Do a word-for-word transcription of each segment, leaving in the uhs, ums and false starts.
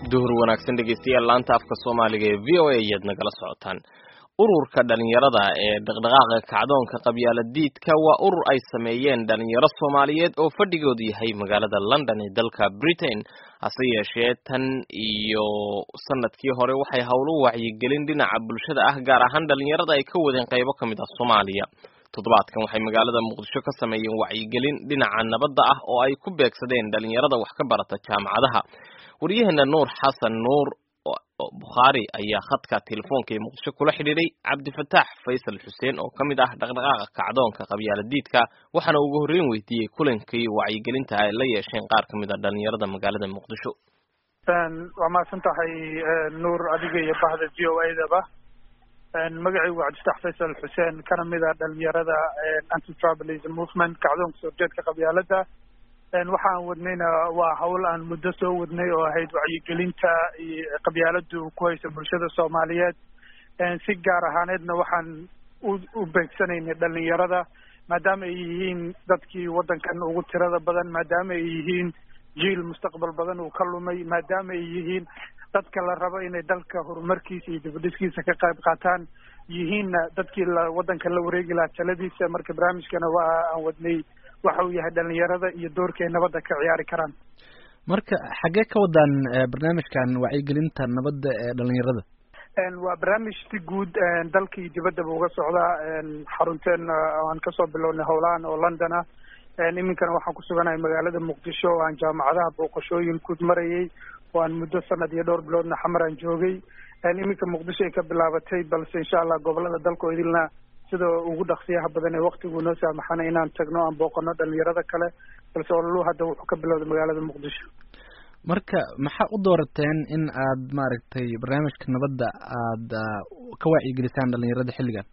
duhur wanaagsan dhegeystayaal laanta afka Soomaaliga ee V O A ayaad nagala socotaan. Ururka dhalinyarada ee dhaqdhaqaaqa kacdoonka qabyaaladiidka waa urur ay sameeyeen dhalinyaro Soomaaliyeed oo fadhigoodu yahay magaalada London ee dalka Britain. hase yeeshee tan iyo sanadkii hore waxay howlo wacyigelin dhinaca bulshada ah gaar ahaan dhalinyarada ay ka wadeen qaybo ka mid ah Soomaaliya. toddobaadkan waxay magaalada Muqdisho ka sameeyeen wacyigelin dhinaca nabadda ah oo ay ku beegsadeen dhalinyarada wax ka barata jaamacadaha. wariyahana Nuur Xasan Nuur Bukhari ayaa khadka telefoonka ee Muqdisho kula xidhiidhay Cabdifataax Faysal Xuseen oo kamid ah dhaqdhaqaaqa kacdoonka qabyaaladiidka waxaana ugu horreyn weydiiyay kulankii wacyigelinta ay la yeesheen qaar kamid ah dhalinyarada magaalada Muqdisho. waa mahadsan tahay Nuur adiga iyo bahda V O A-daba magacaygu waa Cabdifataax Faysal Xuseen kana mid ah dhalinyarada anti-tribalism movement kacdoonka soo jeedka qabyaalada. waxaan wadnayna waa hawl aan muddo soo wadnay oo ahayd wacyigelinta qabyaaladu ku haysa bulshada Soomaaliyeed. si gaar ahaaneedna waxaan u beegsanaynay dhalinyarada maadaama ay yihiin dadkii wadankan ugu tirada badan, maadaama ay yihiin jiil mustaqbal badan uu ka lumay, maadaama ay yihiin dadka la rabo inay dalka horumarkiisa iyo dibadhiskiisa ka qayb qaataan, yihiinna dadkii la wadanka la wareegi lahaa taladiisa. marka barnaamijkana waa aan wadnay waxa uu yahay dhalinyarada iyo doorka ay nabadda ka ciyaari karaan. marka xaggee ka wadaan barnaamijkan wacyigelinta nabadda ee dhalinyarada? waa barnaamij si guud dalka iyo dibaddaba uga socdaa. xarunteena aan kasoo bilownay howlahan oo London ah. iminkana waxaan ku suganahay magaalada Muqdisho oo aan jaamacadaha booqashooyin ku marayay oo aan muddo sanad iyo dhowr biloodna xamar aan joogay. iminka Muqdisho ay ka bilaabatay, balse insha Allah gobolada dalka oo idilna sida ugu dhaqsiyaha badan ee waqtigu noo saamaxana inaan tagno aan booqano dhalinyarada kale, balse ololu hadda wuxuu ka bilowday magaalada Muqdisho. marka maxaa u doorateen in aad maaragtay barnaamijka nabadda aad ka wacyigelisaan dhalinyarada xilligan?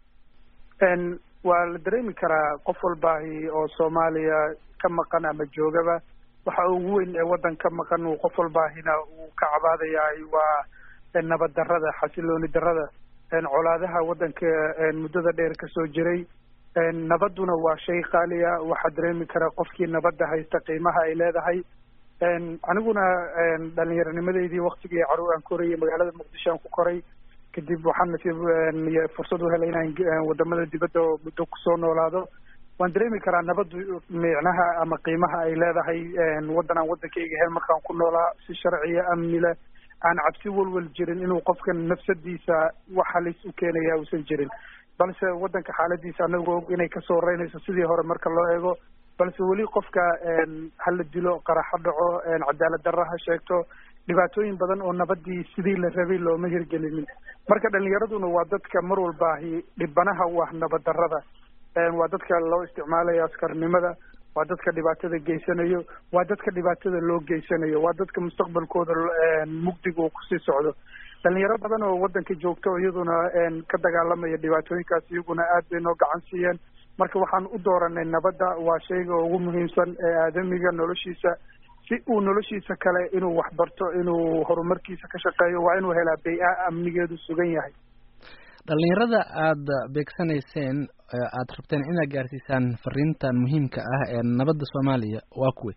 waa la dareemi karaa qof walbaahi oo Soomaaliya ka maqan ama joogaba waxa ugu weyn ee wadan ka maqan uu qof walbaahina uu ka cabaadayahay waa nabad darrada, xasilooni darrada, colaadaha wadanka muddada dheer ka soo jiray. nabadduna waa shay qaaliya, waxaa dareemi karaa qofkii nabadda haysta qiimaha ay leedahay. aniguna dhallinyaronimadeydii waqtigii caruur aan korayay magaalada Muqdisho aan ku koray, kadib waxaan nasiib fursad u helay inaan wadamada dibadda oo muddo kusoo noolaado. waan dareemi karaa nabaddu micnaha ama qiimaha ay leedahay. waddan aan waddankayga ahayn markaan ku noolaa si sharciya amni leh aan cabsi walwal jirin inuu qofkan nafsadiisa wax halis u keenaya uusan jirin, balse wadanka xaaladiisa anagoo og inay kasoo horeynayso sidii hore marka loo eego, balse weli qofka hala dilo, qaraxo dhaco, cadaalad darro ha sheegto, dhibaatooyin badan oo nabadii sidii la rabay looma hirgelinin. marka dhalinyaraduna waa dadka mar walbaahi dhibanaha u ah nabad darrada. waa dadka loo isticmaalayo askarnimada, waa dadka dhibaatada geysanayo, waa dadka dhibaatada loo geysanayo, waa dadka mustaqbalkooda mugdiga uu kusii socdo. dhalinyaro badan oo wadanka joogto iyaduna ka dagaalamaya dhibaatooyinkaas iyaguna aad bay noo gacan siiyeen. marka waxaan u dooranay nabadda waa shayga ugu muhiimsan ee aadamiga noloshiisa. si uu noloshiisa kale inuu waxbarto, inuu horumarkiisa ka shaqeeyo, waa inuu helaa bay-a amnigeedu sugan yahay. dhalinyarada aad beegsanayseen aad rabteen inaad gaarsiisaan fariintan muhiimka ah ee nabadda Soomaaliya waa kuwe?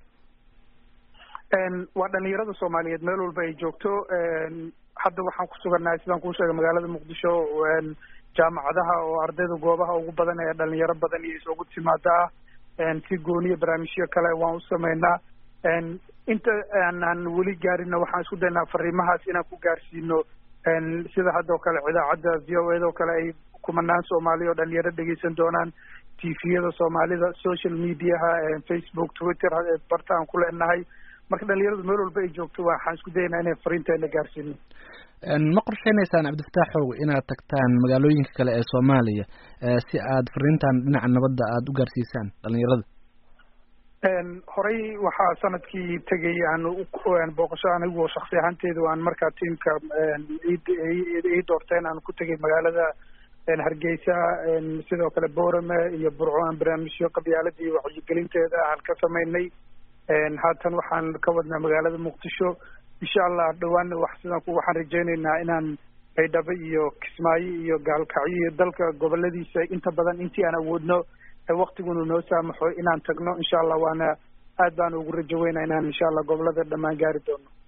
waa dhalinyarada Soomaaliyeed meel walba ay joogto. hadda waxaan ku sugannahay sidaan kuu sheegay magaalada Muqdisho, jaamacadaha oo ardayda goobaha ugu badan ee dhalinyaro badan iyo isugu timaada ah. si gooniya barnaamijyo kale waan u sameynaa. inta aanan weli gaarinna waxaan isku daynaa fariimahaas inaan ku gaarsiino sida hadda oo kale idaacadda V O A-da oo kale ay kumanaan Soomaali oo dhalinyaro dhegeysan doonaan, tviyada Soomaalida, social mediaha, Facebook, Twitter barta aan ku leenahay. marka dhalinyaradu meel walba ay joogto waxaan isku daynaa inay fariinteena gaarsiino. ma qorsheynaysaan Cabdifataaxow inaad tagtaan magaalooyinka kale ee Soomaaliya si aad fariintan dhinaca nabadda aad u gaarsiisaan dhalinyarada? horey waxaa sanadkii tegay aan booqasho anigu shaksi ahaanteedu aan markaa tiimka ii doorteen aan ku tegay magaalada Hargeysa, sidoo kale Boorame iyo Burco aan barnaamijyo qabyaaladii wacyigelinteeda aan ka sameynay. haatan waxaan ka wadnaa magaalada Muqdisho. insha Allah dhawaan wax sidaan ku waxaan rajaynaynaa inaan Baydhabo iyo Kismaayo iyo Gaalkacyo iyo dalka goboladiisa inta badan intii aan awoodno waqtiguna noo saamaxo inaan tagno. insha Allah waana aad baan ugu rajo weynaa inaan insha Allah gobolada dhamaan gaari doono.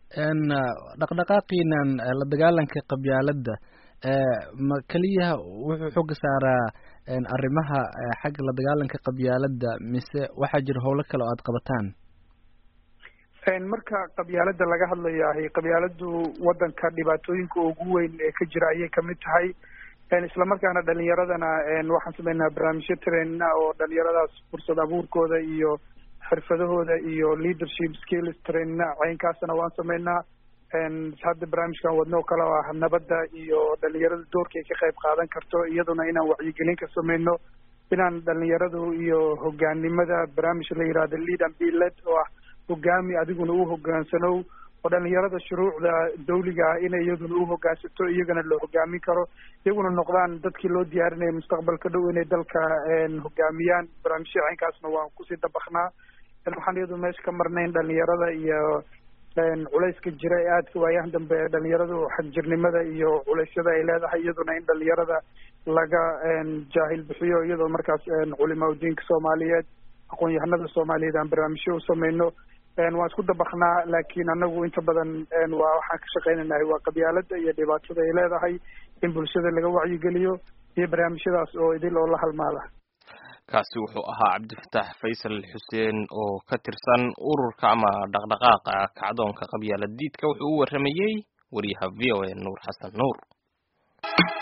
een dhaqdhaqaaqiinan la dagaalanka qabyaaladda ma kaliya wuxuu xooga saaraa arrimaha xagga la dagaalanka qabyaaladda mise waxaa jira howlo kale oo aad qabataan? marka qabyaaladda laga hadlayahay qabyaaladdu waddanka dhibaatooyinka ugu weyn ee ka jira ayay kamid tahay isla markaana dhalinyaradana waxaan sameynaa barnaamijyo trainina oo dhalinyaradaas fursad abuurkooda iyo xirfadahooda iyo leadership skills trainina caynkaasna waan sameynaa hadda barnaamijkan wadno kale oo ah nabadda iyo dhalinyarada doorkay ka qayb qaadan karto iyaduna inaan wacyigelin ka sameyno inaan dhalinyaradu iyo hogaanimada barnaamij la yihahdo lead and be led oo ah hogaami adiguna u hogaansanow oo dhalinyarada shuruucda dawliga ah inay iyaduna u hogaansato iyagana la hogaamin karo iyaguna noqdaan dadkii loo diyaarinaya mustaqbalka dhow inay dalka hogaamiyaan barnaamijya caynkaasna waan kusii dabaknaa waxaan iyadu meesha ka marnayn dhalinyarada iyo culayska jira ee aadka waayahan dambe dhalinyaradu xagjirnimada iyo culeysyada ay leedahay iyaduna in dhalinyarada laga jaahil bixiyo iyadoo markaas culimaa udiinka soomaaliyeed aqoon-yahanada soomaaliyeed aan barnaamijyo u sameyno waan isku dabaknaa laakiin anagu inta badan waa waxaan ka shaqeynanahay waa qabyaalada iyo dhibaatada ay leedahay in bulshada laga wacyigeliyo iyo barnaamijyadaas oo idil oo la halmaada. kaasi wuxuu ahaa cabdifataax faysal xuseen oo ka tirsan ururka ama dhaqdhaqaaqa kacdoonka qabyaalad diidka wuxuu u waramayey wariyaha v o a nuur xasan nuur.